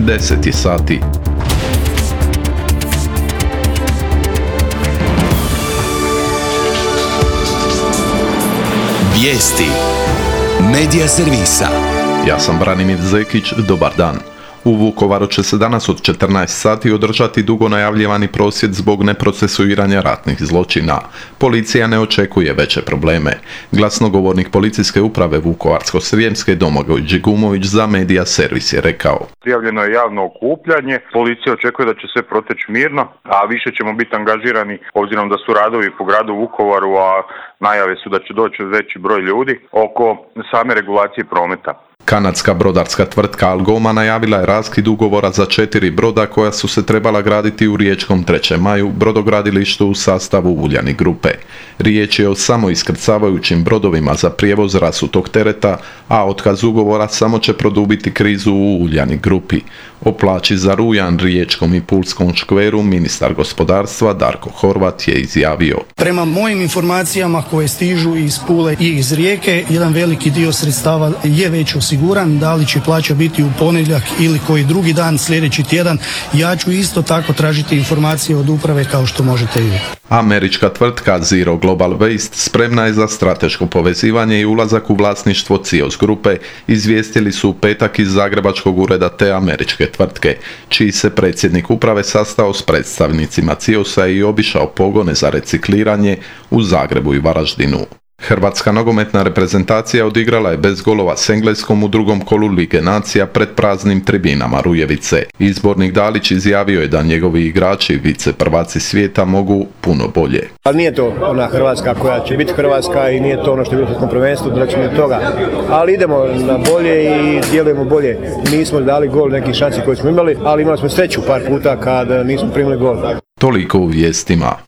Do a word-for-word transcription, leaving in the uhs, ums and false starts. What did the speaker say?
deset je sati. Vijesti Medija servisa. Ja sam Branimir Zekić, dobar dan. U Vukovaru će se danas od četrnaest sati održati dugo najavljivani prosvjed zbog neprocesuiranja ratnih zločina. Policija ne očekuje veće probleme. Glasnogovornik policijske uprave Vukovarsko-srijemske Domagoj Đigumović za Medija servis je rekao: Prijavljeno je javno okupljanje, policija očekuje da će sve proteći mirno, a više ćemo biti angažirani obzirom da su radovi po gradu Vukovaru, a najave su da će doći veći broj ljudi oko same regulacije prometa. Kanadska brodarska tvrtka Algoma najavila je raskid ugovora za četiri broda koja su se trebala graditi u riječkom trećem maju, brodogradilištu u sastavu Uljanik grupe. Riječ je o samo iskrcavajućim brodovima za prijevoz rasutog tereta, a otkaz ugovora samo će produbiti krizu u Uljanik grupi. O plaći za rujan riječkom i pulskom škveru ministar gospodarstva Darko Horvat je izjavio: Prema mojim informacijama koje stižu iz Pule i iz Rijeke, jedan veliki dio sredstava je već osiguran. Da li će plaća biti u ponedjeljak ili koji drugi dan sljedeći tjedan, ja ću isto tako tražiti informacije od uprave kao što možete i vi. Američka tvrtka Zero Global Waste spremna je za strateško povezivanje i ulazak u vlasništvo C I O S grupe, izvijestili su u petak iz zagrebačkog ureda te američke tvrtke, čiji se predsjednik uprave sastao s predstavnicima C I O S-a i obišao pogone za recikliranje u Zagrebu i Varaždinu. Hrvatska nogometna reprezentacija odigrala je bez golova s Engleskom u drugom kolu Lige nacija pred praznim tribinama Rujevice. Izbornik Dalić izjavio je da njegovi igrači, vice prvaci svijeta, mogu puno bolje. Ali nije to ona Hrvatska koja će biti Hrvatska i nije to ono što je bilo u svjetskom prvenstvu, daleko od toga. Ali idemo na bolje i djelujemo bolje. Nismo dali gol nekih šansi koje smo imali, ali imali smo sreću par puta kad nismo primili gol. Toliko u vijestima.